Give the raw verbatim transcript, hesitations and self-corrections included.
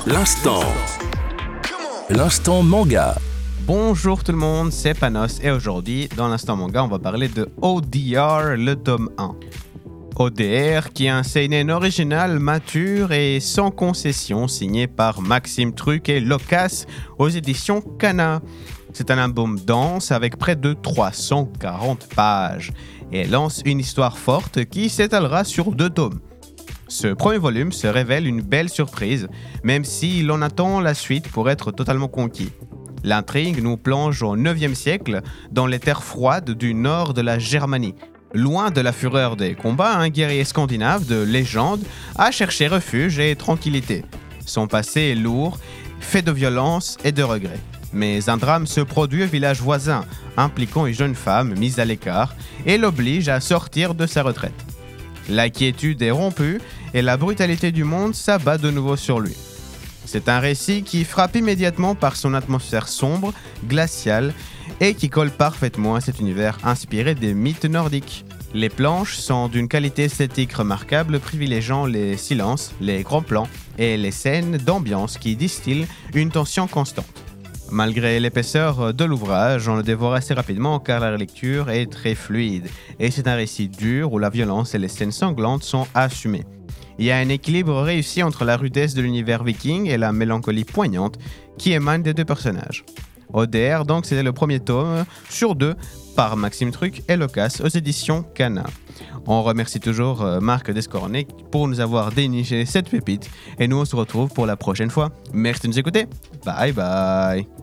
L'instant. L'instant manga. Bonjour tout le monde, c'est Panos et aujourd'hui, dans l'instant manga, on va parler de O D R, le tome un. O D R, qui est un seinen original, mature et sans concession, signé par Maxime Truc et Locas aux éditions Kana. C'est un album dense avec près de trois cent quarante pages et lance une histoire forte qui s'étalera sur deux tomes. Ce premier volume se révèle une belle surprise, même si l'on attend la suite pour être totalement conquis. L'intrigue nous plonge au neuvième siècle, dans les terres froides du nord de la Germanie. Loin de la fureur des combats, un guerrier scandinave de légende a cherché refuge et tranquillité. Son passé est lourd, fait de violence et de regrets. Mais un drame se produit au village voisin, impliquant une jeune femme mise à l'écart et l'oblige à sortir de sa retraite. La quiétude est rompue et la brutalité du monde s'abat de nouveau sur lui. C'est un récit qui frappe immédiatement par son atmosphère sombre, glaciale et qui colle parfaitement à cet univers inspiré des mythes nordiques. Les planches sont d'une qualité esthétique remarquable, privilégiant les silences, les grands plans et les scènes d'ambiance qui distillent une tension constante. Malgré l'épaisseur de l'ouvrage, on le dévore assez rapidement car la lecture est très fluide et c'est un récit dur où la violence et les scènes sanglantes sont assumées. Il y a un équilibre réussi entre la rudesse de l'univers viking et la mélancolie poignante qui émane des deux personnages. O D R, donc, c'était le premier tome sur deux par Maxime Truc et Locas aux éditions Kana. On remercie toujours Marc Descornet pour nous avoir déniché cette pépite et nous on se retrouve pour la prochaine fois. Merci de nous écouter. Bye bye.